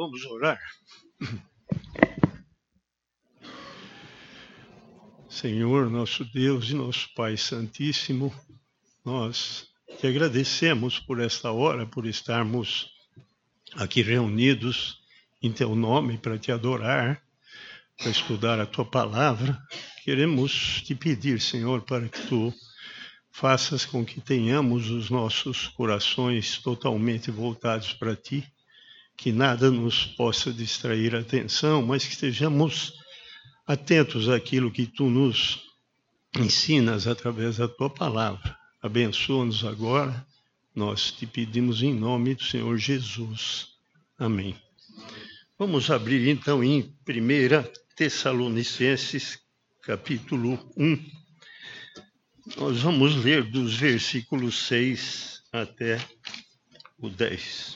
Vamos orar. Senhor, nosso Deus e nosso Pai Santíssimo, nós te agradecemos por esta hora, por estarmos aqui reunidos em teu nome para te adorar, para estudar a tua palavra. Queremos te pedir, Senhor, para que tu faças com que tenhamos os nossos corações totalmente voltados para ti, que nada nos possa distrair a atenção, mas que estejamos atentos àquilo que tu nos ensinas através da tua palavra. Abençoa-nos agora, nós te pedimos em nome do Senhor Jesus. Amém. Vamos abrir então em 1 Tessalonicenses, capítulo 1. Nós vamos ler dos versículos 6 até o 10.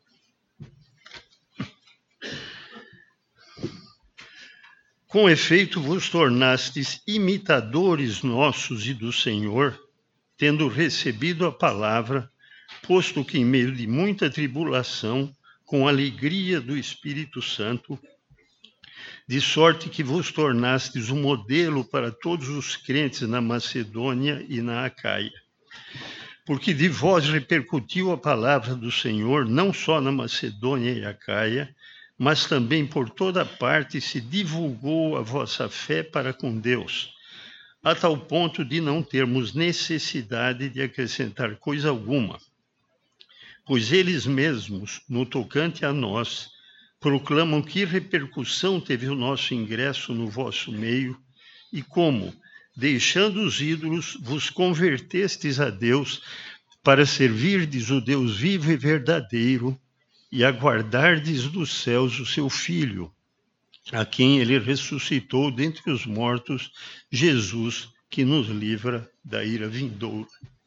Com efeito, vos tornastes imitadores nossos e do Senhor, tendo recebido a palavra, posto que em meio de muita tribulação, com alegria do Espírito Santo, de sorte que vos tornastes um modelo para todos os crentes na Macedônia e na Acaia. Porque de vós repercutiu a palavra do Senhor, não só na Macedônia e Acaia, mas também por toda parte se divulgou a vossa fé para com Deus, a tal ponto de não termos necessidade de acrescentar coisa alguma. Pois eles mesmos, no tocante a nós, proclamam que repercussão teve o nosso ingresso no vosso meio e como, deixando os ídolos, vos convertestes a Deus para servirdes o Deus vivo e verdadeiro e aguardardes dos céus o seu Filho, a quem ele ressuscitou dentre os mortos, Jesus, que nos livra da ira vindoura.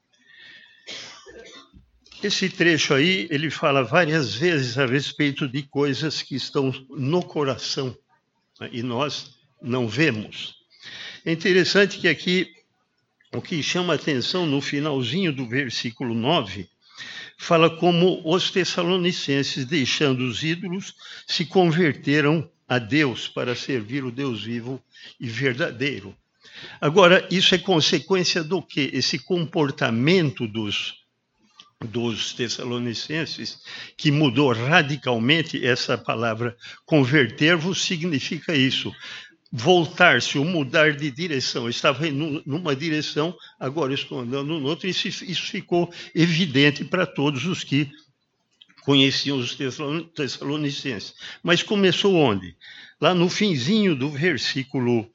Esse trecho aí, ele fala várias vezes a respeito de coisas que estão no coração, né, e nós não vemos. É interessante que aqui, o que chama a atenção no finalzinho do versículo 9, fala como os tessalonicenses, deixando os ídolos, se converteram a Deus para servir o Deus vivo e verdadeiro. Agora, isso é consequência do quê? Esse comportamento dos tessalonicenses, que mudou radicalmente. Essa palavra converter-vos significa isso, voltar-se ou mudar de direção. Eu estava numa direção, agora estou andando noutra, e isso ficou evidente para todos os que conheciam os tessalonicenses. Mas começou onde? Lá no finzinho do versículo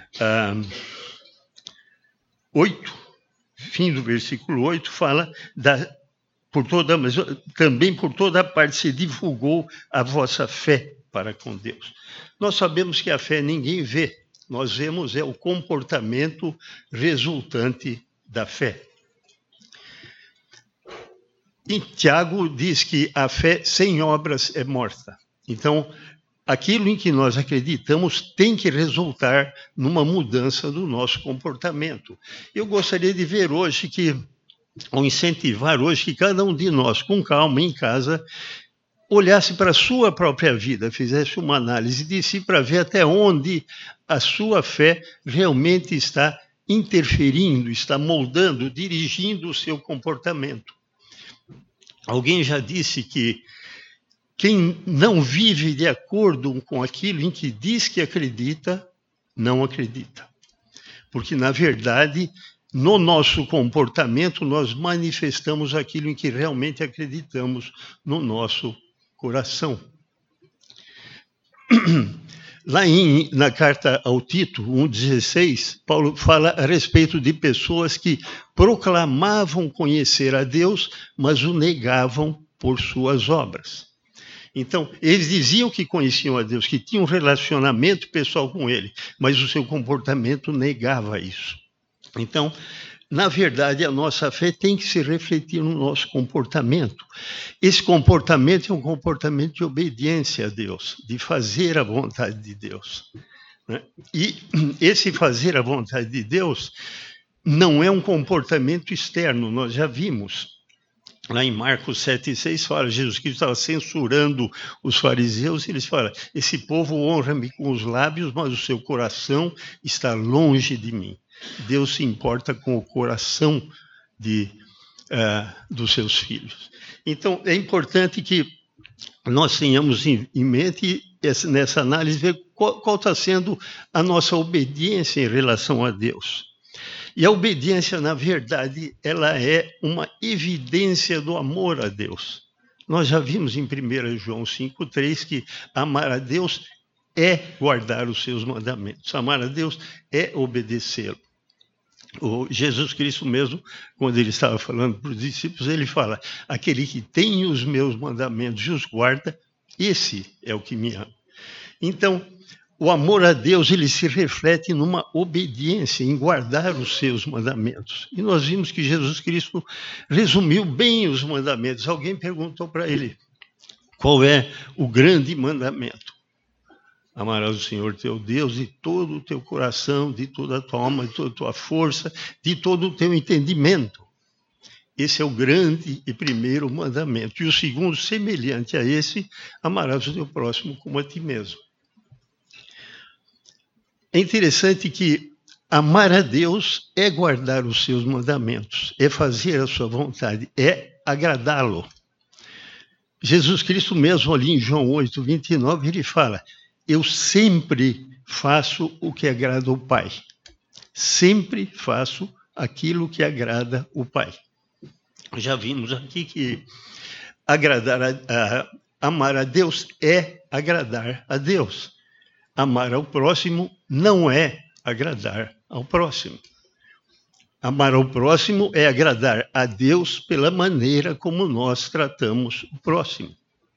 8, fim do versículo 8, fala mas também por toda parte se divulgou a vossa fé para com Deus. Nós sabemos que a fé ninguém vê, nós vemos o comportamento resultante da fé. E Tiago diz que a fé sem obras é morta. Então, aquilo em que nós acreditamos tem que resultar numa mudança do nosso comportamento. Eu gostaria de ver hoje ou incentivar hoje que cada um de nós, com calma, em casa, olhasse para a sua própria vida, fizesse uma análise de si para ver até onde a sua fé realmente está interferindo, está moldando, dirigindo o seu comportamento. Alguém já disse que quem não vive de acordo com aquilo em que diz que acredita, não acredita. Porque, na verdade, no nosso comportamento, nós manifestamos aquilo em que realmente acreditamos no nosso coração. Lá na carta ao Tito, 1,16, Paulo fala a respeito de pessoas que proclamavam conhecer a Deus, mas o negavam por suas obras. Então, eles diziam que conheciam a Deus, que tinham um relacionamento pessoal com Ele, mas o seu comportamento negava isso. Então, na verdade, a nossa fé tem que se refletir no nosso comportamento. Esse comportamento é um comportamento de obediência a Deus, de fazer a vontade de Deus, né? E esse fazer a vontade de Deus não é um comportamento externo, nós já vimos. lá em Marcos 7,6 fala, Jesus Cristo estava censurando os fariseus, e eles falam, esse povo honra-me com os lábios, mas o seu coração está longe de mim. Deus se importa com o coração dos seus filhos. Então, é importante que nós tenhamos em mente, nessa análise, ver qual está sendo a nossa obediência em relação a Deus. E a obediência, na verdade, ela é uma evidência do amor a Deus. Nós já vimos em 1 João 5,3 que amar a Deus é guardar os seus mandamentos. Amar a Deus é obedecê-lo. O Jesus Cristo mesmo, quando ele estava falando para os discípulos, ele fala, aquele que tem os meus mandamentos e os guarda, esse é o que me ama. Então, o amor a Deus, ele se reflete numa obediência, em guardar os seus mandamentos. E nós vimos que Jesus Cristo resumiu bem os mandamentos. Alguém perguntou para ele, qual é o grande mandamento? Amarás o Senhor teu Deus de todo o teu coração, de toda a tua alma, de toda a tua força, de todo o teu entendimento. Esse é o grande e primeiro mandamento. E o segundo, semelhante a esse, amarás o teu próximo como a ti mesmo. É interessante que amar a Deus é guardar os seus mandamentos, é fazer a sua vontade, é agradá-lo. Jesus Cristo mesmo ali em João 8,29, ele fala, eu sempre faço o que agrada o Pai. Sempre faço aquilo que agrada o Pai. Já vimos aqui que amar a Deus é agradar a Deus. Amar ao próximo não é agradar ao próximo. Amar ao próximo é agradar a Deus pela maneira como nós tratamos o próximo.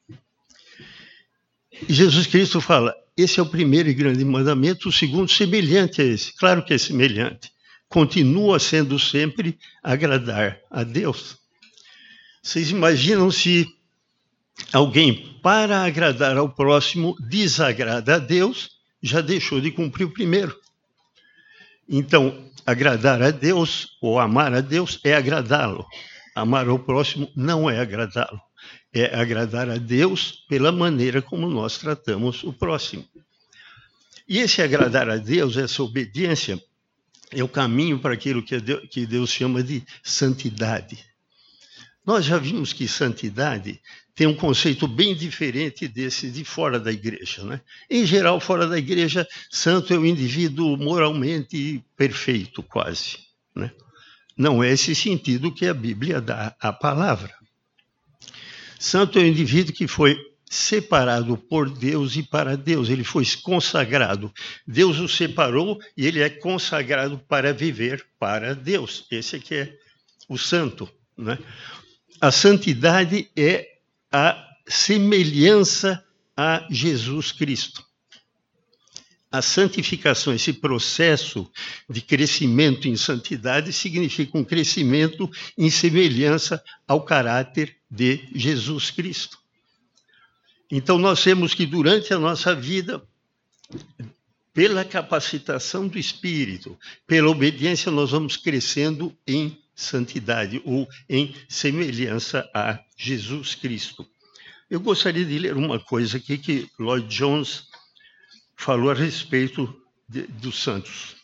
E Jesus Cristo fala, esse é o primeiro e grande mandamento, o segundo semelhante a esse. Claro que é semelhante. Continua sendo sempre agradar a Deus. Vocês imaginam se alguém, para agradar ao próximo, desagrada a Deus, já deixou de cumprir o primeiro. Então, agradar a Deus ou amar a Deus é agradá-lo. Amar ao próximo não é agradá-lo. É agradar a Deus pela maneira como nós tratamos o próximo. E esse agradar a Deus, essa obediência, é o caminho para aquilo que Deus chama de santidade. Nós já vimos que santidade tem um conceito bem diferente desse de fora da igreja, né? Em geral, fora da igreja, santo é o indivíduo moralmente perfeito, quase, né? Não é esse sentido que a Bíblia dá à palavra. Santo é o indivíduo que foi separado por Deus e para Deus, ele foi consagrado. Deus o separou e ele é consagrado para viver para Deus. Esse aqui é o santo, né? A santidade é a semelhança a Jesus Cristo. A santificação, esse processo de crescimento em santidade, significa um crescimento em semelhança ao caráter de Jesus Cristo. Então, nós temos que, durante a nossa vida, pela capacitação do Espírito, pela obediência, nós vamos crescendo em santidade ou em semelhança a Jesus Cristo. Eu gostaria de ler uma coisa aqui que Lloyd Jones falou a respeito dos santos.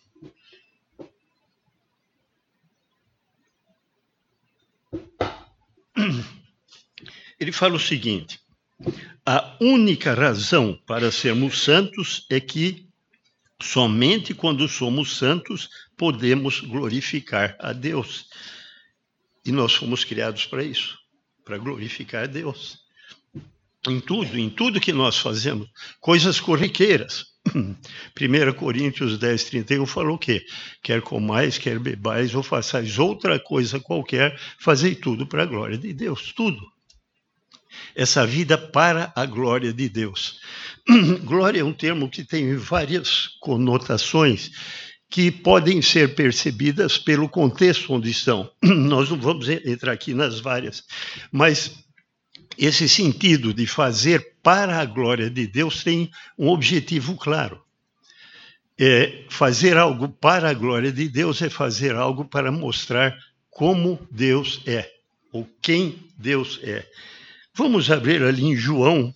Ele fala o seguinte, a única razão para sermos santos é que somente quando somos santos podemos glorificar a Deus. E nós fomos criados para isso, para glorificar a Deus. Em tudo que nós fazemos, coisas corriqueiras. 1 Coríntios 10:31 falou o quê? Quer comais, quer bebais, ou façais outra coisa qualquer, fazei tudo para a glória de Deus, tudo. Essa vida para a glória de Deus. Glória é um termo que tem várias conotações que podem ser percebidas pelo contexto onde estão. Nós não vamos entrar aqui nas várias, mas esse sentido de fazer para a glória de Deus tem um objetivo claro. Fazer algo para a glória de Deus é fazer algo para mostrar como Deus é, ou quem Deus é. Vamos abrir ali em João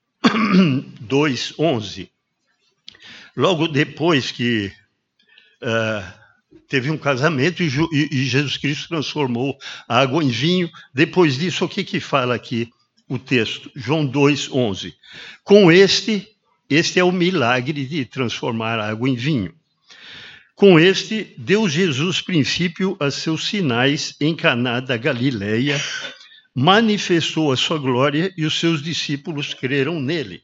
2:11. Logo depois que teve um casamento e Jesus Cristo transformou a água em vinho. Depois disso, o que fala aqui o texto? João 2:11. Com este é o milagre de transformar a água em vinho. Com este, deu Jesus princípio a seus sinais em Caná da Galileia, manifestou a sua glória e os seus discípulos creram nele.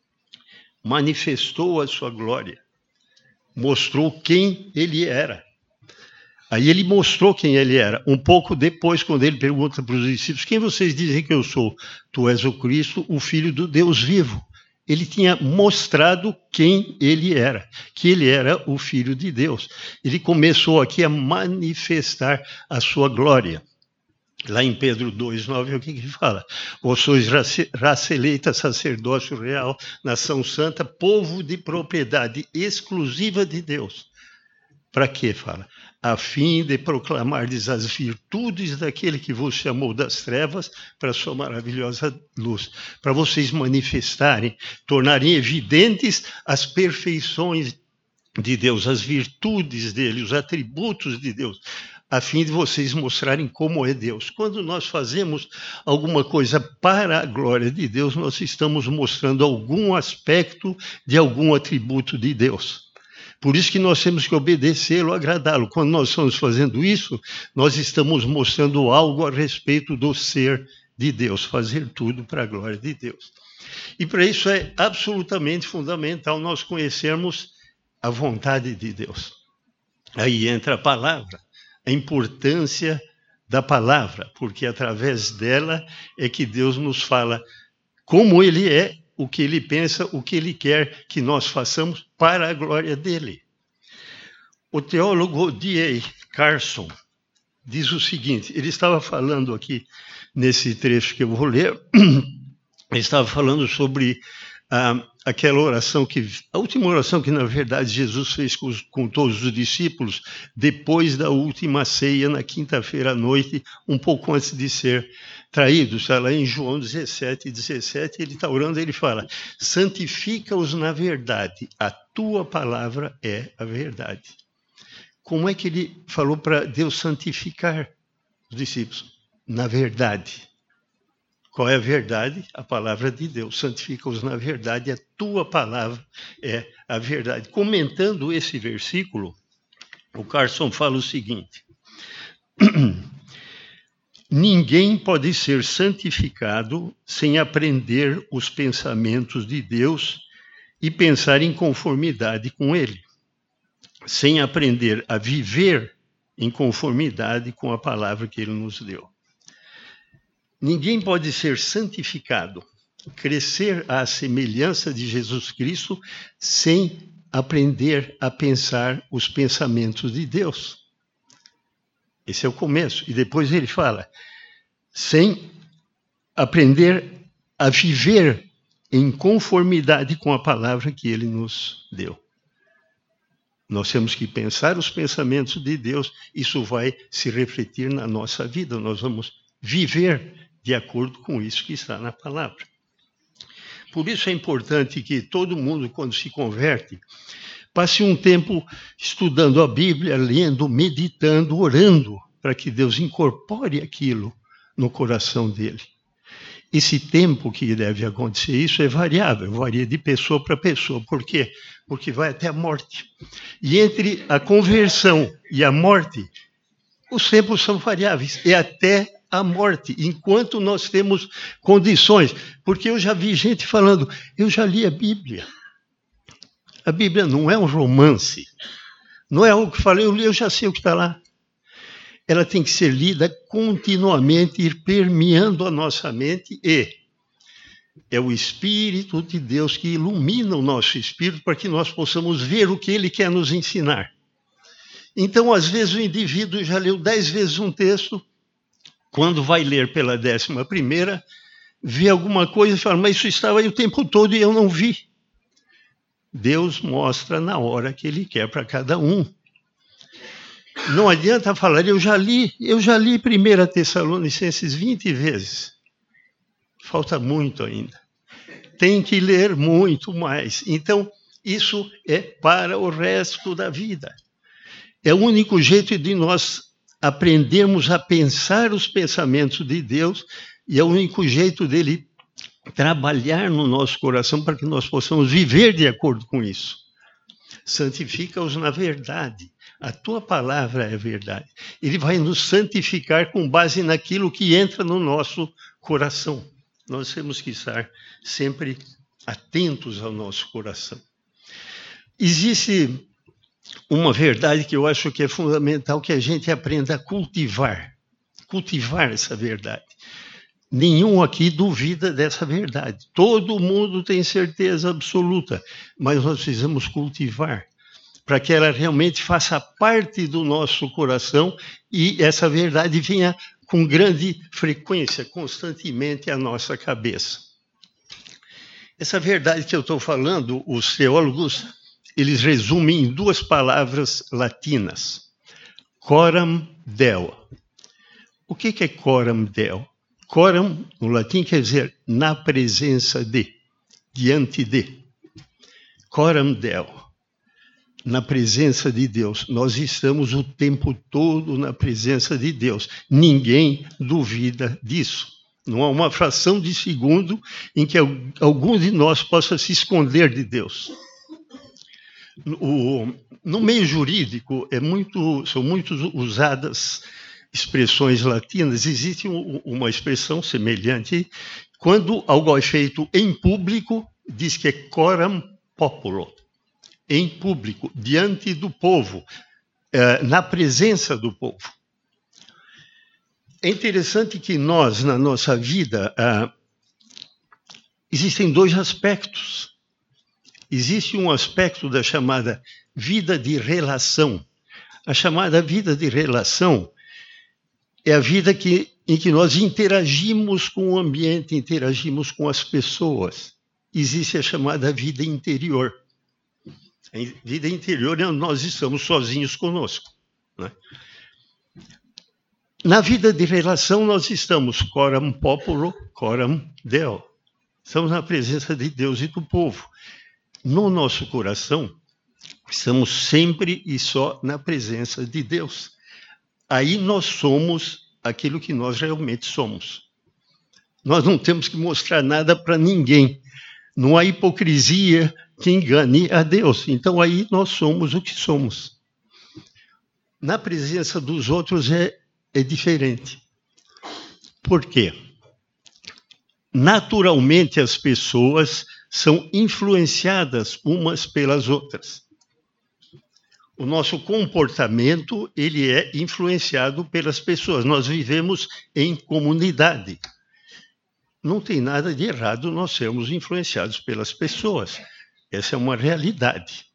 Manifestou a sua glória, mostrou quem ele era. Aí ele mostrou quem ele era. Um pouco depois, quando ele pergunta para os discípulos, quem vocês dizem que eu sou? Tu és o Cristo, o Filho do Deus vivo. Ele tinha mostrado quem ele era, que ele era o Filho de Deus. Ele começou aqui a manifestar a sua glória. Lá em Pedro 2:9, o que fala? Vós sois raça eleita, sacerdócio real, nação santa, povo de propriedade exclusiva de Deus. Para quê, fala? A fim de proclamardes as virtudes daquele que vos chamou das trevas para a sua maravilhosa luz. Para vocês manifestarem, tornarem evidentes as perfeições de Deus, as virtudes dele, os atributos de Deus, a fim de vocês mostrarem como é Deus. Quando nós fazemos alguma coisa para a glória de Deus, nós estamos mostrando algum aspecto de algum atributo de Deus. Por isso que nós temos que obedecê-lo, agradá-lo. Quando nós estamos fazendo isso, nós estamos mostrando algo a respeito do ser de Deus, fazer tudo para a glória de Deus. E para isso é absolutamente fundamental nós conhecermos a vontade de Deus. Aí entra a palavra, a importância da palavra, porque através dela é que Deus nos fala como ele é, o que ele pensa, o que ele quer que nós façamos para a glória dele. O teólogo D.A. Carson diz o seguinte, ele estava falando aqui nesse trecho que eu vou ler, ele estava falando sobre aquela oração a última oração que na verdade Jesus fez com todos os discípulos depois da última ceia na quinta-feira à noite, um pouco antes de ser traído. Está lá em João 17:17, ele está orando, ele fala: santifica-os na verdade, a tua palavra é a verdade. Como é que ele falou para Deus santificar os discípulos? Na verdade. Qual é a verdade? A palavra de Deus. Santifica-os na verdade, a tua palavra é a verdade. Comentando esse versículo, o Carson fala o seguinte: ninguém pode ser santificado sem aprender os pensamentos de Deus e pensar em conformidade com ele, sem aprender a viver em conformidade com a palavra que ele nos deu. Ninguém pode ser santificado, crescer à semelhança de Jesus Cristo, sem aprender a pensar os pensamentos de Deus. Esse é o começo. E depois ele fala, sem aprender a viver em conformidade com a palavra que ele nos deu. Nós temos que pensar os pensamentos de Deus, isso vai se refletir na nossa vida, nós vamos viver de acordo com isso que está na palavra. Por isso é importante que todo mundo, quando se converte, passe um tempo estudando a Bíblia, lendo, meditando, orando, para que Deus incorpore aquilo no coração dele. Esse tempo que deve acontecer, isso é variável, varia de pessoa para pessoa. Por quê? Porque vai até a morte. E entre a conversão e a morte, os tempos são variáveis, é até a morte, enquanto nós temos condições. Porque eu já vi gente falando, eu já li a Bíblia. A Bíblia não é um romance, não é algo que falei, eu li, eu já sei o que está lá. Ela tem que ser lida continuamente, ir permeando a nossa mente, e é o Espírito de Deus que ilumina o nosso espírito para que nós possamos ver o que ele quer nos ensinar. Então, às vezes, o indivíduo já leu 10 vezes um texto, quando vai ler pela 11ª, vê alguma coisa e fala, mas isso estava aí o tempo todo e eu não vi. Deus mostra na hora que ele quer para cada um. Não adianta falar, eu já li 1 Tessalonicenses 20 vezes. Falta muito ainda. Tem que ler muito mais. Então, isso é para o resto da vida. É o único jeito de nós aprendermos a pensar os pensamentos de Deus e é o único jeito dele trabalhar no nosso coração para que nós possamos viver de acordo com isso. Santifica-os na verdade. A tua palavra é verdade. Ele vai nos santificar com base naquilo que entra no nosso coração. Nós temos que estar sempre atentos ao nosso coração. Existe uma verdade que eu acho que é fundamental que a gente aprenda a cultivar essa verdade. Nenhum aqui duvida dessa verdade. Todo mundo tem certeza absoluta, mas nós precisamos cultivar para que ela realmente faça parte do nosso coração e essa verdade venha com grande frequência, constantemente à nossa cabeça. Essa verdade que eu estou falando, os teólogos, eles resumem em 2 palavras latinas. Coram Deo. O que é coram Deo? Coram, no latim, quer dizer na presença de, diante de. Coram Deo. Na presença de Deus. Nós estamos o tempo todo na presença de Deus. Ninguém duvida disso. Não há uma fração de segundo em que algum de nós possa se esconder de Deus. No meio jurídico, são muito usadas expressões latinas. Existe uma expressão semelhante. Quando algo é feito em público, diz que é coram populo. Em público, diante do povo, na presença do povo. É interessante que nós, na nossa vida, existem 2 aspectos. Existe um aspecto da chamada vida de relação. A chamada vida de relação é a vida em que nós interagimos com o ambiente, interagimos com as pessoas. Existe a chamada vida interior. A vida interior é onde nós estamos sozinhos conosco. Né? Na vida de relação, nós estamos coram populo, coram Deo. Estamos na presença de Deus e do povo. No nosso coração, estamos sempre e só na presença de Deus. Aí nós somos aquilo que nós realmente somos. Nós não temos que mostrar nada para ninguém. Não há hipocrisia que engane a Deus. Então aí nós somos o que somos. Na presença dos outros é diferente. Por quê? Naturalmente as pessoas são influenciadas umas pelas outras. O nosso comportamento, ele é influenciado pelas pessoas. Nós vivemos em comunidade. Não tem nada de errado nós sermos influenciados pelas pessoas. Essa é uma realidade.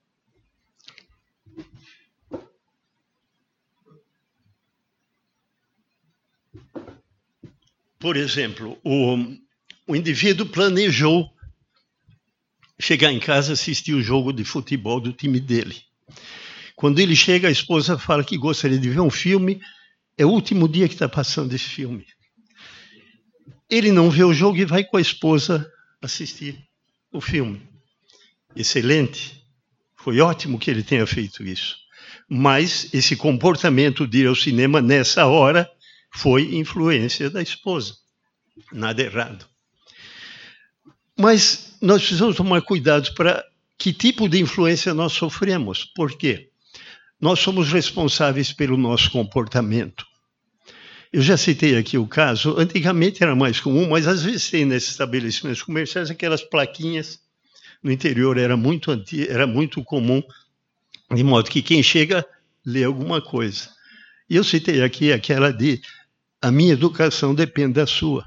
Por exemplo, o indivíduo planejou chegar em casa e assistir o jogo de futebol do time dele. Quando ele chega, a esposa fala que gostaria de ver um filme. É o último dia que está passando esse filme. Ele não vê o jogo e vai com a esposa assistir o filme. Excelente. Foi ótimo que ele tenha feito isso. Mas esse comportamento de ir ao cinema nessa hora foi influência da esposa. Nada errado. Mas nós precisamos tomar cuidado para que tipo de influência nós sofremos. Por quê? Nós somos responsáveis pelo nosso comportamento. Eu já citei aqui o caso, antigamente era mais comum, mas às vezes tem nesses estabelecimentos comerciais aquelas plaquinhas. No interior era muito comum, de modo que quem chega lê alguma coisa. E eu citei aqui aquela de a minha educação depende da sua.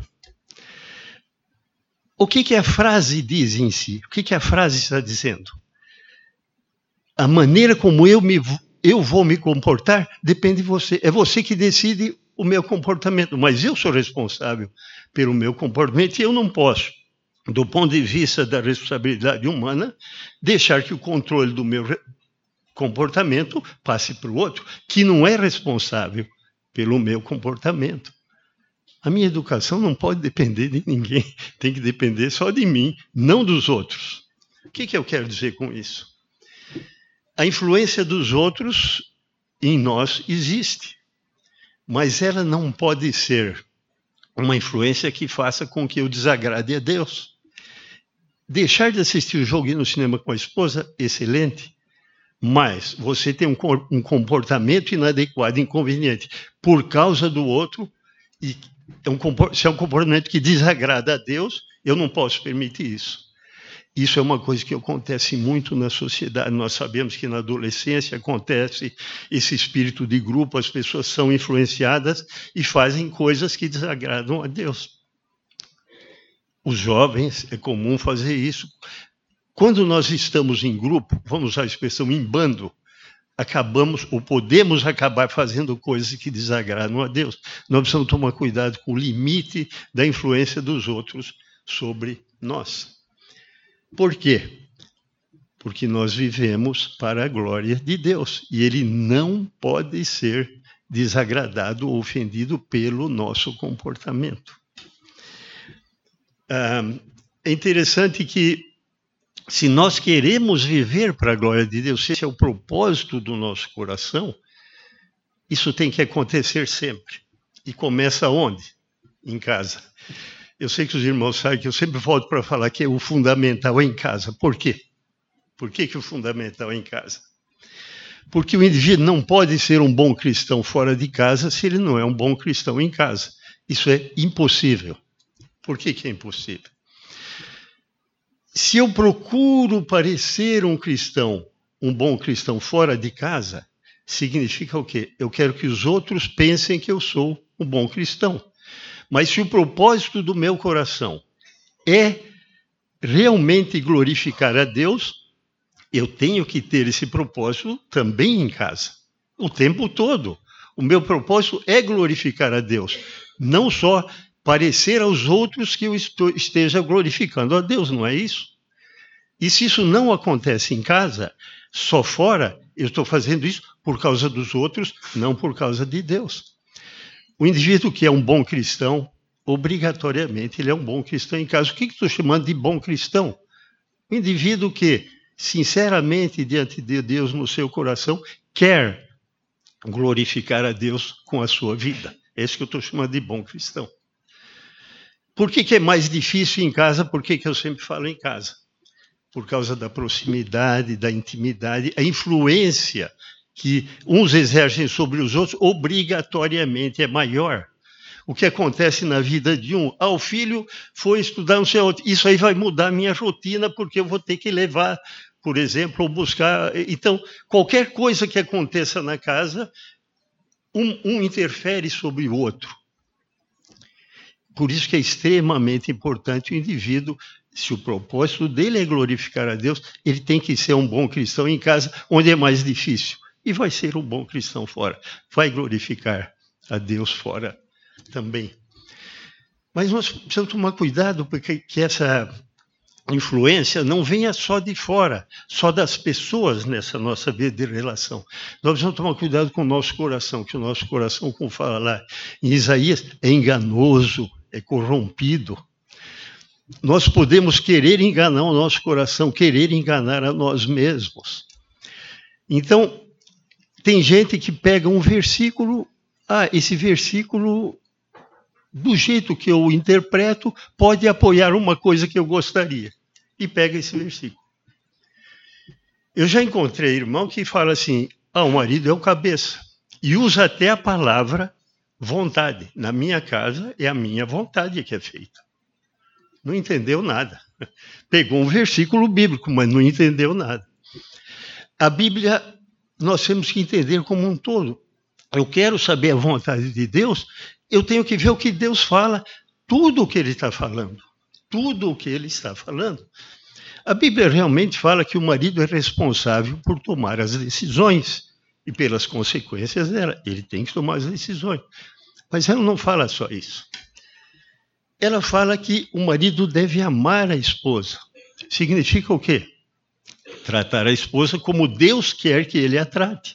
O que a frase diz em si? O que a frase está dizendo? A maneira como eu vou me comportar depende de você. É você que decide o meu comportamento, mas eu sou responsável pelo meu comportamento e eu não posso, do ponto de vista da responsabilidade humana, deixar que o controle do meu comportamento passe para o outro, que não é responsável pelo meu comportamento. A minha educação não pode depender de ninguém, tem que depender só de mim, não dos outros. O que eu quero dizer com isso? A influência dos outros em nós existe, mas ela não pode ser uma influência que faça com que eu desagrade a Deus. Deixar de assistir o jogo e ir no cinema com a esposa, excelente, mas você tem um comportamento inadequado, inconveniente, por causa do outro, e se é um comportamento que desagrada a Deus, eu não posso permitir isso. Isso é uma coisa que acontece muito na sociedade. Nós sabemos que na adolescência acontece esse espírito de grupo, as pessoas são influenciadas e fazem coisas que desagradam a Deus. Os jovens, é comum fazer isso. Quando nós estamos em grupo, vamos usar a expressão em bando, acabamos ou podemos acabar fazendo coisas que desagradam a Deus. Nós precisamos tomar cuidado com o limite da influência dos outros sobre nós. Por quê? Porque nós vivemos para a glória de Deus e Ele não pode ser desagradado ou ofendido pelo nosso comportamento. É interessante que, se nós queremos viver para a glória de Deus, se esse é o propósito do nosso coração, isso tem que acontecer sempre. E começa onde? Em casa. Eu sei que os irmãos sabem que eu sempre volto para falar que o fundamental é em casa. Por quê? Por que o fundamental é em casa? Porque o indivíduo não pode ser um bom cristão fora de casa se ele não é um bom cristão em casa. Isso é impossível. Por que é impossível? Se eu procuro parecer um cristão, um bom cristão fora de casa, significa o quê? Eu quero que os outros pensem que eu sou um bom cristão. Mas se o propósito do meu coração é realmente glorificar a Deus, eu tenho que ter esse propósito também em casa, o tempo todo. O meu propósito é glorificar a Deus, não só parecer aos outros que eu esteja glorificando a Deus, não é isso? E se isso não acontece em casa, só fora, eu estou fazendo isso por causa dos outros, não por causa de Deus. O indivíduo que é um bom cristão, obrigatoriamente, ele é um bom cristão em casa. O que estou chamando de bom cristão? O indivíduo que, sinceramente, diante de Deus no seu coração, quer glorificar a Deus com a sua vida. É isso que eu estou chamando de bom cristão. Por que é mais difícil em casa? Por que eu sempre falo em casa? Por causa da proximidade, da intimidade, a influência que uns exercem sobre os outros, obrigatoriamente é maior. O que acontece na vida de um, o filho foi estudar não sei onde, isso aí vai mudar a minha rotina, porque eu vou ter que levar, por exemplo, ou buscar. Então, qualquer coisa que aconteça na casa, um interfere sobre o outro. Por isso que é extremamente importante o indivíduo, se o propósito dele é glorificar a Deus, ele tem que ser um bom cristão em casa, onde é mais difícil. E vai ser um bom cristão fora. Vai glorificar a Deus fora também. Mas nós precisamos tomar cuidado, porque que essa influência não venha só de fora, só das pessoas nessa nossa vida de relação. Nós precisamos tomar cuidado com o nosso coração, que o nosso coração, como fala lá em Isaías, é enganoso, é corrompido. Nós podemos querer enganar o nosso coração, querer enganar a nós mesmos. Então, tem gente que pega um versículo, esse versículo, do jeito que eu interpreto, pode apoiar uma coisa que eu gostaria. E pega esse versículo. Eu já encontrei irmão que fala assim, o marido é o cabeça. E usa até a palavra vontade. Na minha casa é a minha vontade que é feita. Não entendeu nada. Pegou um versículo bíblico, mas não entendeu nada. A Bíblia, nós temos que entender como um todo. Eu quero saber a vontade de Deus, eu tenho que ver o que Deus fala, tudo o que Ele está falando. Tudo o que Ele está falando. A Bíblia realmente fala que o marido é responsável por tomar as decisões e pelas consequências dela. Ele tem que tomar as decisões. Mas ela não fala só isso. Ela fala que o marido deve amar a esposa. Significa o quê? tratar a esposa como Deus quer que ele a trate.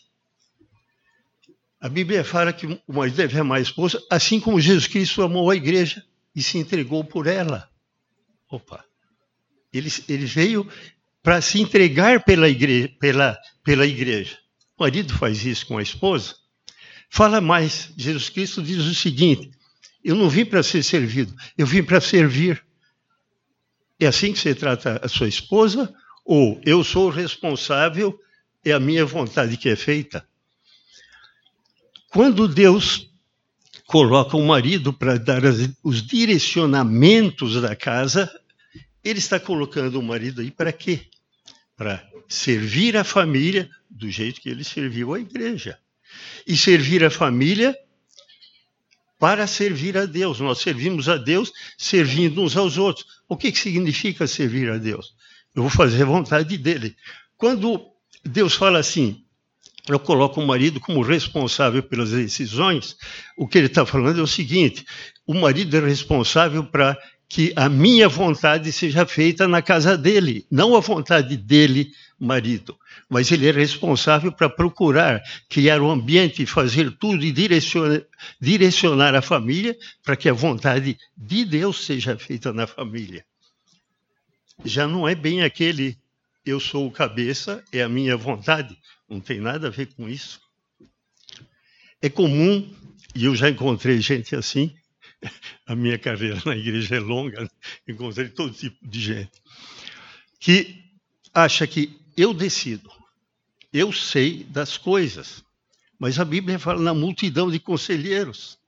A Bíblia fala que o marido deve amar a esposa, assim como Jesus Cristo amou a igreja e se entregou por ela. Opa! Ele veio para se entregar pela igreja. O marido faz isso com a esposa. Fala mais, Jesus Cristo diz o seguinte: eu não vim para ser servido, eu vim para servir. É assim que você trata a sua esposa? Ou eu sou o responsável, é a minha vontade que é feita? Quando Deus coloca o marido para dar os direcionamentos da casa, ele está colocando o marido aí para quê? Para servir a família do jeito que ele serviu a igreja. E servir a família para servir a Deus. Nós servimos a Deus servindo uns aos outros. O que significa servir a Deus? Eu vou fazer a vontade dele. Quando Deus fala assim, eu coloco o marido como responsável pelas decisões, o que ele está falando é o seguinte: o marido é responsável para que a minha vontade seja feita na casa dele, não a vontade dele, marido, mas ele é responsável para procurar criar um ambiente e fazer tudo e direcionar a família para que a vontade de Deus seja feita na família. Já não é bem aquele eu sou o cabeça, é a minha vontade, não tem nada a ver com isso. É comum, e eu já encontrei gente assim, a minha carreira na igreja é longa, encontrei todo tipo de gente, que acha que eu decido, eu sei das coisas, mas a Bíblia fala na multidão de conselheiros.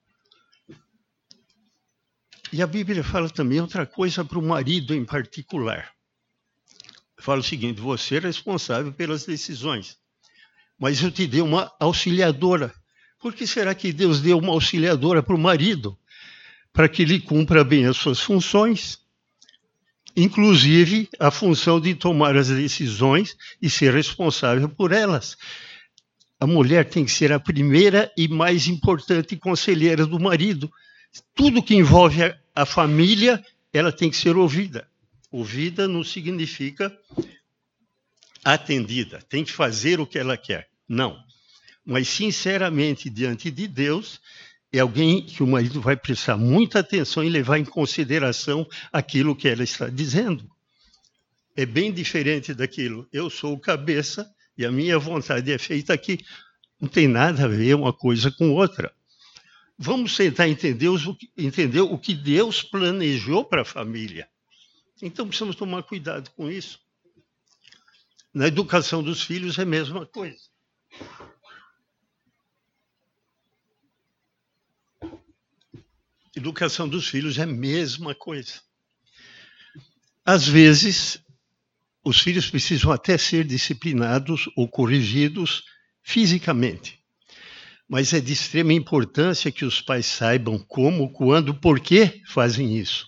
E a Bíblia fala também outra coisa para o marido em particular. Fala o seguinte: você é responsável pelas decisões, mas eu te dei uma auxiliadora. Por que será que Deus deu uma auxiliadora para o marido? Para que ele cumpra bem as suas funções, inclusive a função de tomar as decisões e ser responsável por elas. A mulher tem que ser a primeira e mais importante conselheira do marido. Tudo que envolve a família, ela tem que ser ouvida. Ouvida não significa atendida, tem que fazer o que ela quer. Não. Mas, sinceramente, diante de Deus, é alguém que o marido vai prestar muita atenção e levar em consideração aquilo que ela está dizendo. É bem diferente daquilo. Eu sou o cabeça e a minha vontade é feita aqui. Não tem nada a ver uma coisa com outra. Vamos tentar entender o que Deus planejou para a família. Então, precisamos tomar cuidado com isso. Na educação dos filhos é a mesma coisa. Educação dos filhos é a mesma coisa. Às vezes, os filhos precisam até ser disciplinados ou corrigidos fisicamente. Mas é de extrema importância que os pais saibam como, quando, por que fazem isso.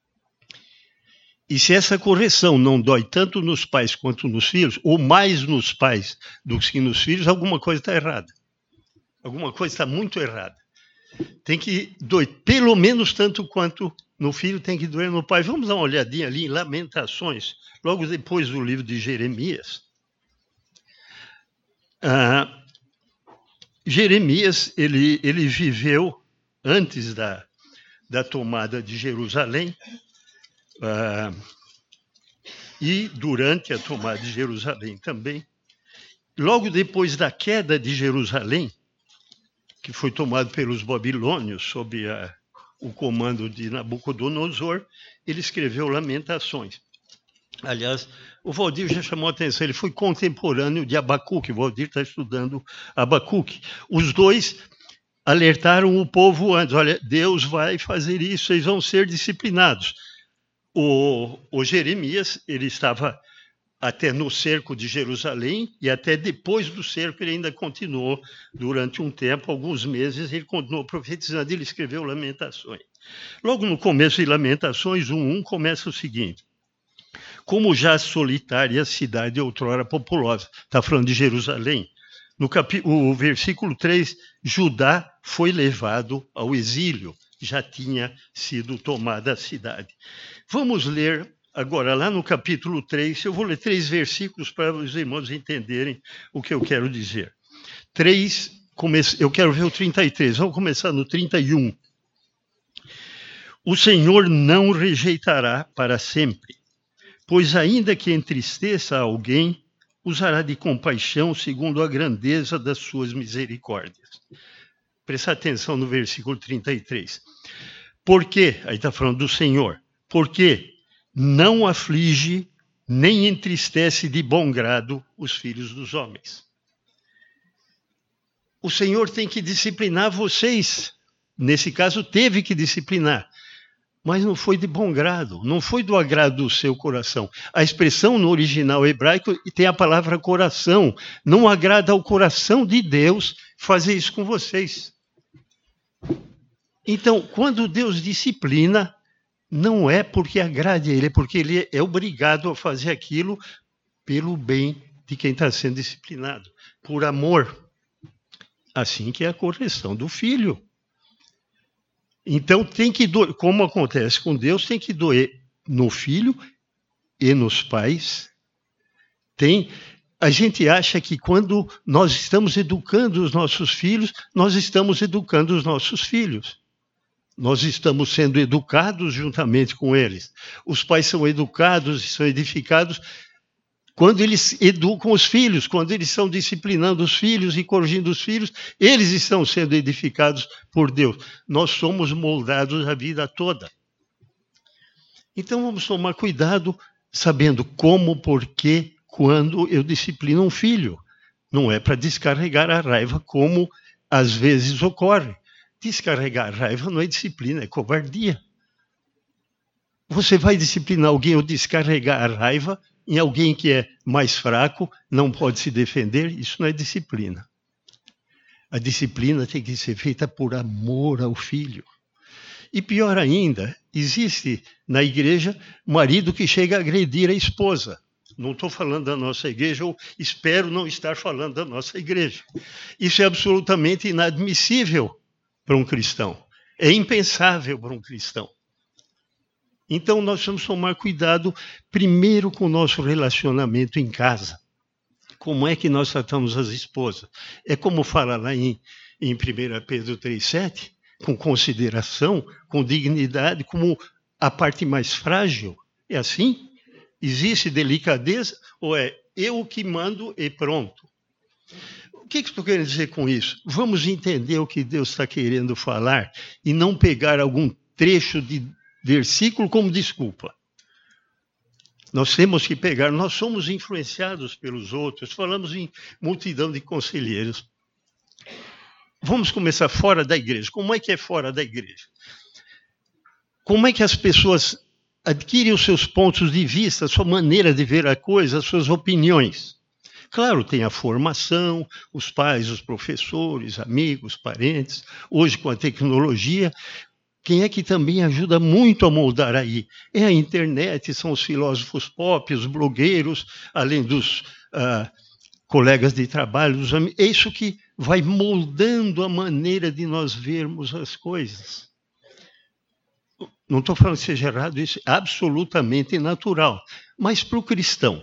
E se essa correção não dói tanto nos pais quanto nos filhos, ou mais nos pais do que nos filhos, alguma coisa está errada. Alguma coisa está muito errada. Tem que doer pelo menos tanto quanto no filho, tem que doer no pai. Vamos dar uma olhadinha ali em Lamentações, logo depois do livro de Jeremias. Jeremias, ele viveu antes da tomada de Jerusalém, e durante a tomada de Jerusalém também. Logo depois da queda de Jerusalém, que foi tomado pelos babilônios sob o comando de Nabucodonosor, ele escreveu Lamentações. Aliás, o Valdir já chamou a atenção, ele foi contemporâneo de Abacuque, o Valdir está estudando Abacuque. Os dois alertaram o povo antes: olha, Deus vai fazer isso, vocês vão ser disciplinados. O Jeremias, ele estava até no cerco de Jerusalém, e até depois do cerco ele ainda continuou durante um tempo, alguns meses, ele continuou profetizando, ele escreveu Lamentações. Logo no começo de Lamentações 1:1 começa o seguinte: como já solitária cidade outrora populosa, está falando de Jerusalém. O versículo 3, Judá foi levado ao exílio, já tinha sido tomada a cidade. Vamos ler Agora, lá no capítulo 3, eu vou ler 3 versículos para os irmãos entenderem o que eu quero dizer. 3, eu quero ver o 33, vamos começar no 31. O Senhor não rejeitará para sempre, pois ainda que entristeça alguém, usará de compaixão segundo a grandeza das suas misericórdias. Presta atenção no versículo 33. Por quê? Aí está falando do Senhor. Porque não aflige nem entristece de bom grado os filhos dos homens. O Senhor tem que disciplinar vocês. Nesse caso, teve que disciplinar. Mas não foi de bom grado, não foi do agrado do seu coração. A expressão no original hebraico tem a palavra coração. Não agrada ao coração de Deus fazer isso com vocês. Então, quando Deus disciplina, não é porque agrade a Ele, é porque Ele é obrigado a fazer aquilo pelo bem de quem está sendo disciplinado, por amor. Assim que é a correção do filho. Então, tem que doer, como acontece com Deus, tem que doer no filho e nos pais. A gente acha que quando nós estamos educando os nossos filhos, nós estamos educando os nossos filhos. Nós estamos sendo educados juntamente com eles. Os pais são educados e são edificados quando eles educam os filhos, quando eles estão disciplinando os filhos e corrigindo os filhos, eles estão sendo edificados por Deus. Nós somos moldados a vida toda. Então vamos tomar cuidado, sabendo como, porquê, quando eu disciplino um filho. Não é para descarregar a raiva, como às vezes ocorre. Descarregar a raiva não é disciplina, é covardia. Você vai disciplinar alguém ou descarregar a raiva em alguém que é mais fraco, não pode se defender, isso não é disciplina. A disciplina tem que ser feita por amor ao filho. E pior ainda, existe na igreja marido que chega a agredir a esposa. Não estou falando da nossa igreja, ou espero não estar falando da nossa igreja. Isso é absolutamente inadmissível para um cristão. É impensável para um cristão. Então, nós vamos tomar cuidado, primeiro, com o nosso relacionamento em casa. Como é que nós tratamos as esposas? É como fala lá em 1 Pedro 3,7, com consideração, com dignidade, como a parte mais frágil. É assim? Existe delicadeza ou é eu que mando e pronto? O que estou querendo dizer com isso? Vamos entender o que Deus está querendo falar e não pegar algum trecho de versículo como desculpa. Nós temos que pegar, nós somos influenciados pelos outros, falamos em multidão de conselheiros. Vamos começar fora da igreja. Como é que é fora da igreja? Como é que as pessoas adquirem os seus pontos de vista, a sua maneira de ver a coisa, as suas opiniões? Claro, tem a formação, os pais, os professores, amigos, parentes. Hoje, com a tecnologia, quem é que também ajuda muito a moldar aí? É a internet, são os filósofos pop, os blogueiros, além dos colegas de trabalho, dos amigos. É isso que vai moldando a maneira de nós vermos as coisas. Não estou falando que seja errado, isso é absolutamente natural. Mas para o cristão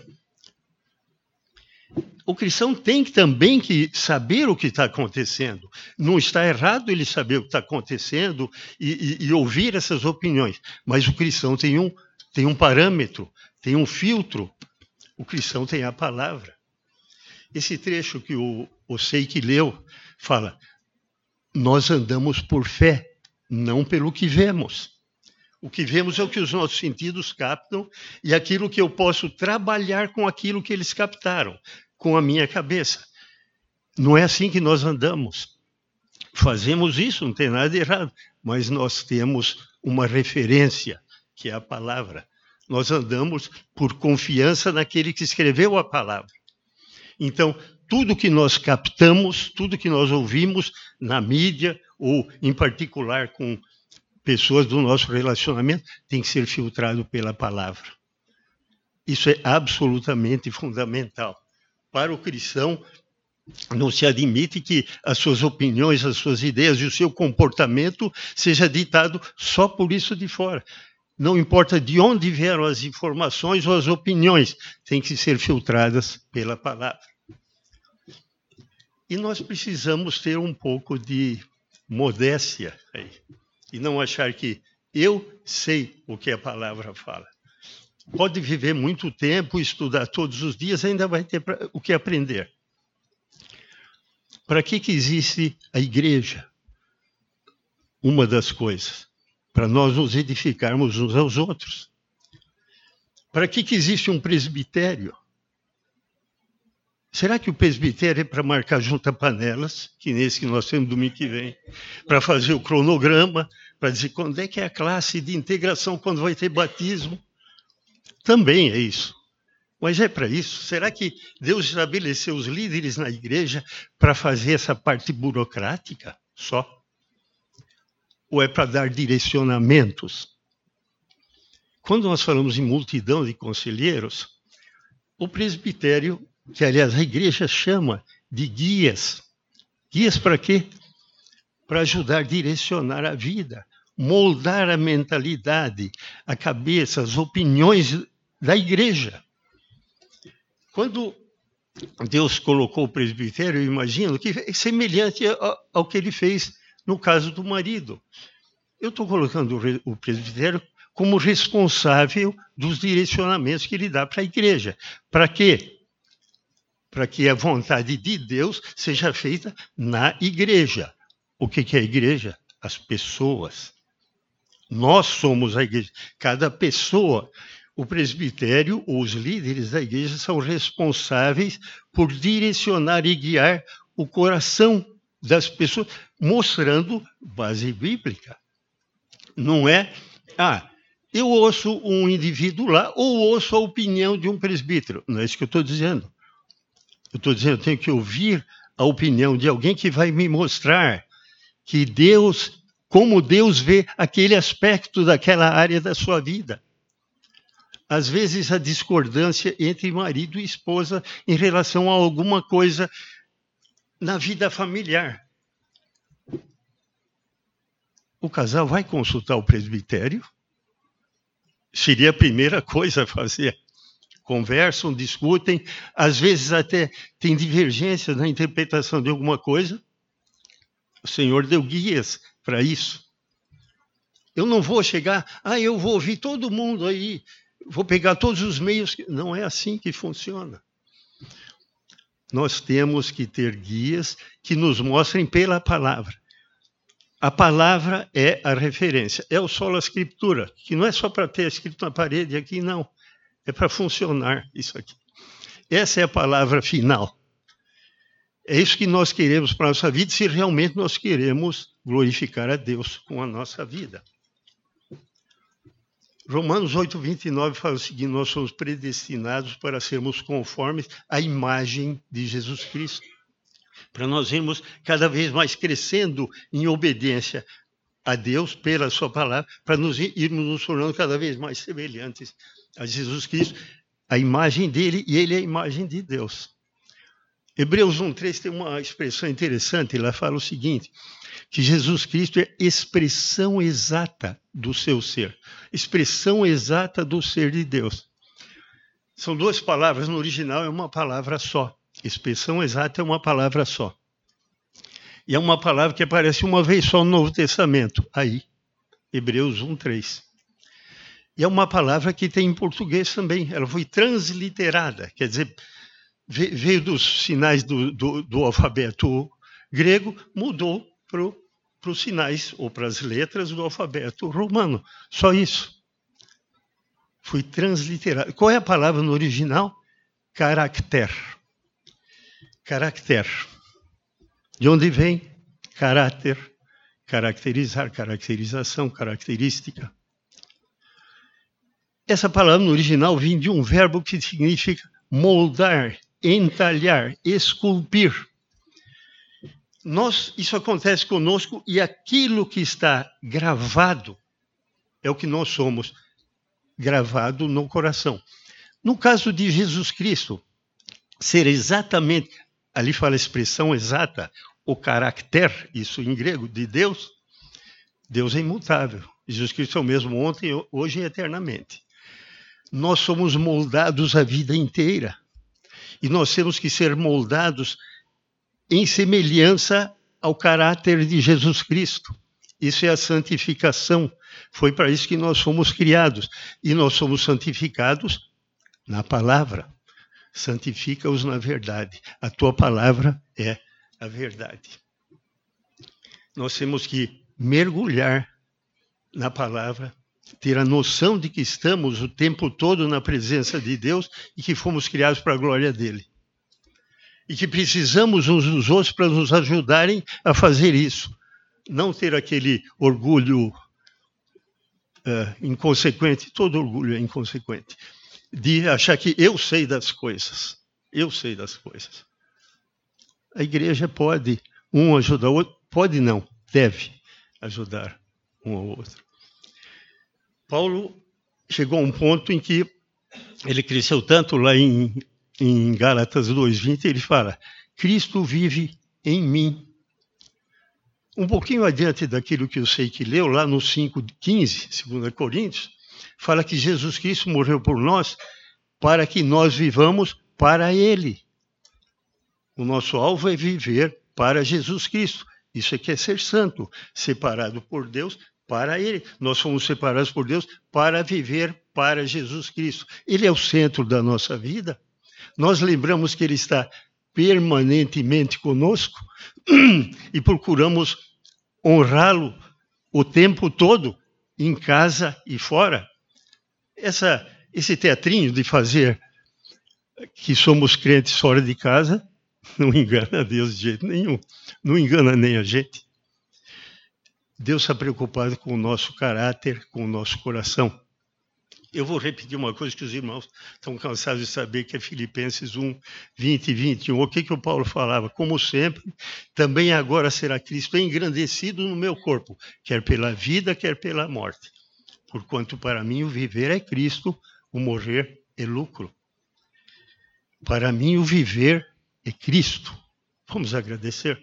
tem também que saber o que está acontecendo. Não está errado ele saber o que está acontecendo e ouvir essas opiniões. Mas o cristão tem um parâmetro, tem um filtro. O cristão tem a palavra. Esse trecho que o Seiki leu fala: nós andamos por fé, não pelo que vemos. O que vemos é o que os nossos sentidos captam e aquilo que eu posso trabalhar com aquilo que eles captaram, com a minha cabeça. Não é assim que nós andamos. Fazemos isso, não tem nada de errado, mas nós temos uma referência, que é a palavra. Nós andamos por confiança naquele que escreveu a palavra. Então, tudo que nós captamos, tudo que nós ouvimos na mídia, ou em particular com pessoas do nosso relacionamento, tem que ser filtrado pela palavra. Isso é absolutamente fundamental. Para o cristão, não se admite que as suas opiniões, as suas ideias e o seu comportamento seja ditado só por isso de fora. Não importa de onde vieram as informações ou as opiniões, têm que ser filtradas pela palavra. E nós precisamos ter um pouco de modéstia aí, e não achar que eu sei o que a palavra fala. Pode viver muito tempo, estudar todos os dias, ainda vai ter o que aprender. Para que existe a igreja? Uma das coisas, para nós nos edificarmos uns aos outros. Para que existe um presbitério? Será que o presbitério é para marcar junta-panelas, que nesse que nós temos domingo que vem, para fazer o cronograma, para dizer quando é que é a classe de integração, quando vai ter batismo? Também é isso. Mas é para isso? Será que Deus estabeleceu os líderes na igreja para fazer essa parte burocrática só? Ou é para dar direcionamentos? Quando nós falamos em multidão de conselheiros, o presbitério, que aliás a igreja chama de guias. Guias para quê? Para ajudar a direcionar a vida, moldar a mentalidade, a cabeça, as opiniões da igreja. Quando Deus colocou o presbitério, eu imagino que é semelhante ao que ele fez no caso do marido. Eu estou colocando o presbitério como responsável dos direcionamentos que ele dá para a igreja. Para quê? Para que a vontade de Deus seja feita na igreja. O que é a igreja? As pessoas. Nós somos a igreja. Cada pessoa. O presbitério, ou os líderes da igreja, são responsáveis por direcionar e guiar o coração das pessoas, mostrando base bíblica. Não é, eu ouço um indivíduo lá, ou ouço a opinião de um presbítero. Não é isso que eu estou dizendo. Eu estou dizendo que eu tenho que ouvir a opinião de alguém que vai me mostrar que Deus, como Deus vê aquele aspecto daquela área da sua vida. Às vezes, a discordância entre marido e esposa em relação a alguma coisa na vida familiar. O casal vai consultar o presbitério? Seria a primeira coisa a fazer. Conversam, discutem, às vezes até tem divergência na interpretação de alguma coisa. O Senhor deu guias para isso. Eu não vou chegar, eu vou ouvir todo mundo aí, vou pegar todos os meios. Não é assim que funciona. Nós temos que ter guias que nos mostrem pela palavra. A palavra é a referência, é o sola scriptura, que não é só para ter escrito na parede aqui, não. É para funcionar isso aqui. Essa é a palavra final. É isso que nós queremos para a nossa vida, se realmente nós queremos glorificar a Deus com a nossa vida. Romanos 8:29 fala o seguinte: nós somos predestinados para sermos conformes à imagem de Jesus Cristo. Para nós irmos cada vez mais crescendo em obediência a Deus pela sua palavra, para irmos nos tornando cada vez mais semelhantes a Jesus Cristo, a imagem dele, e ele é a imagem de Deus. Hebreus 1:3 tem uma expressão interessante, ela fala o seguinte, que Jesus Cristo é expressão exata do seu ser, expressão exata do ser de Deus. São duas palavras, no original é uma palavra só. Expressão exata é uma palavra só. E é uma palavra que aparece uma vez só no Novo Testamento, aí, Hebreus 1:3. E é uma palavra que tem em português também, ela foi transliterada, quer dizer, veio dos sinais do alfabeto grego, mudou para os sinais ou para as letras do alfabeto romano. Só isso. Foi transliterado. Qual é a palavra no original? Caracter. Caracter. De onde vem? Caráter. Caracterizar, caracterização, característica. Essa palavra no original vem de um verbo que significa moldar, entalhar, esculpir. Isso acontece conosco e aquilo que está gravado é o que nós somos, gravado no coração. No caso de Jesus Cristo, ser exatamente, ali fala a expressão exata, o caráter, isso em grego, de Deus, Deus é imutável. Jesus Cristo é o mesmo ontem, hoje e eternamente. Nós somos moldados a vida inteira. E nós temos que ser moldados em semelhança ao caráter de Jesus Cristo. Isso é a santificação. Foi para isso que nós fomos criados. E nós somos santificados na palavra. Santifica-os na verdade. A tua palavra é a verdade. Nós temos que mergulhar na palavra, ter a noção de que estamos o tempo todo na presença de Deus e que fomos criados para a glória dele. E que precisamos uns dos outros para nos ajudarem a fazer isso. Não ter aquele orgulho inconsequente, todo orgulho é inconsequente, de achar que eu sei das coisas. Eu sei das coisas. A igreja pode um ajudar o outro, pode não, deve ajudar um ao outro. Paulo chegou a um ponto em que ele cresceu tanto lá em Gálatas 2:20, ele fala, Cristo vive em mim. Um pouquinho adiante daquilo que eu sei que leu, lá no 5:15, 2 Coríntios, fala que Jesus Cristo morreu por nós para que nós vivamos para Ele. O nosso alvo é viver para Jesus Cristo. Isso é que é ser santo, separado por Deus para Ele. Nós fomos separados por Deus para viver para Jesus Cristo. Ele é o centro da nossa vida. Nós lembramos que Ele está permanentemente conosco e procuramos honrá-lo o tempo todo, em casa e fora. Esse teatrinho de fazer que somos crentes fora de casa não engana a Deus de jeito nenhum. Não engana nem a gente. Deus está preocupado com o nosso caráter, com o nosso coração. Eu vou repetir uma coisa que os irmãos estão cansados de saber, que é Filipenses 1:20 e 21. O que o Paulo falava? Como sempre, também agora será Cristo engrandecido no meu corpo, quer pela vida, quer pela morte. Porquanto para mim o viver é Cristo, o morrer é lucro. Para mim o viver é Cristo. Vamos agradecer.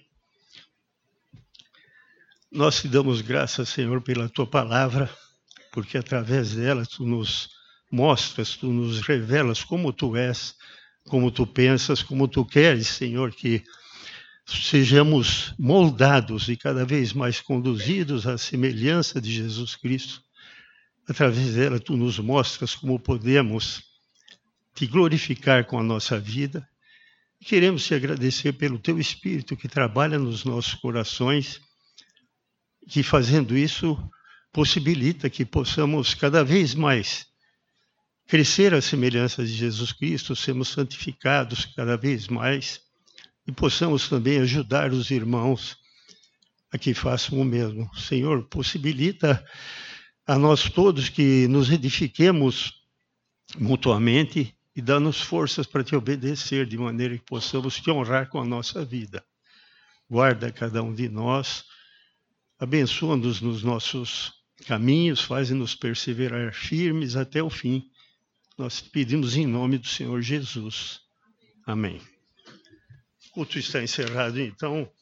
Nós te damos graças, Senhor, pela tua palavra, porque através dela tu nos mostras, tu nos revelas como tu és, como tu pensas, como tu queres, Senhor, que sejamos moldados e cada vez mais conduzidos à semelhança de Jesus Cristo. Através dela tu nos mostras como podemos te glorificar com a nossa vida. Queremos te agradecer pelo teu Espírito que trabalha nos nossos corações, que fazendo isso possibilita que possamos cada vez mais crescer à semelhança de Jesus Cristo, sermos santificados cada vez mais e possamos também ajudar os irmãos a que façam o mesmo. Senhor, possibilita a nós todos que nos edifiquemos mutuamente e dá-nos forças para te obedecer, de maneira que possamos te honrar com a nossa vida. Guarda cada um de nós, abençoa-nos nos nossos caminhos, faz-nos perseverar firmes até o fim. Nós pedimos em nome do Senhor Jesus. Amém. O culto está encerrado, então.